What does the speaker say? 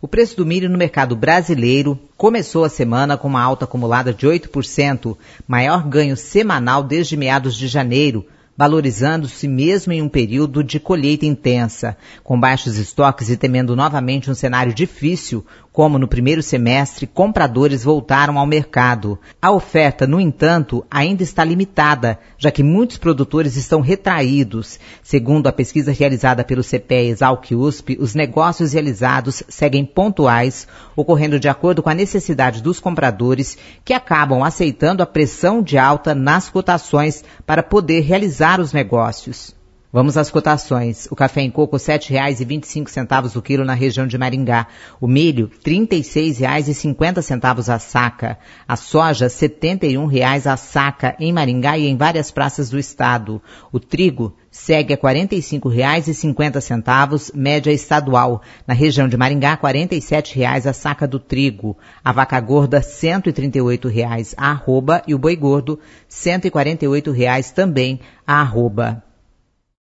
O preço do milho no mercado brasileiro começou a semana com uma alta acumulada de 8%, maior ganho semanal desde meados de janeiro, valorizando-se mesmo em um período de colheita intensa. Com baixos estoques e temendo novamente um cenário difícil, como no primeiro semestre, compradores voltaram ao mercado. A oferta, no entanto, ainda está limitada, já que muitos produtores estão retraídos. Segundo a pesquisa realizada pelo CPEA-Exalc-USP, os negócios realizados seguem pontuais, ocorrendo de acordo com a necessidade dos compradores, que acabam aceitando a pressão de alta nas cotações para poder realizar os negócios. Vamos às cotações. O café em coco R$ 7,25 o quilo na região de Maringá. O milho, R$ 36,50 a saca. A soja, R$ 71 a saca em Maringá e em várias praças do estado. O trigo segue a R$ 45,50, média estadual. Na região de Maringá, R$ 47 a saca do trigo. A vaca gorda, R$ 138 a arroba e o boi gordo, R$ 148 também a arroba.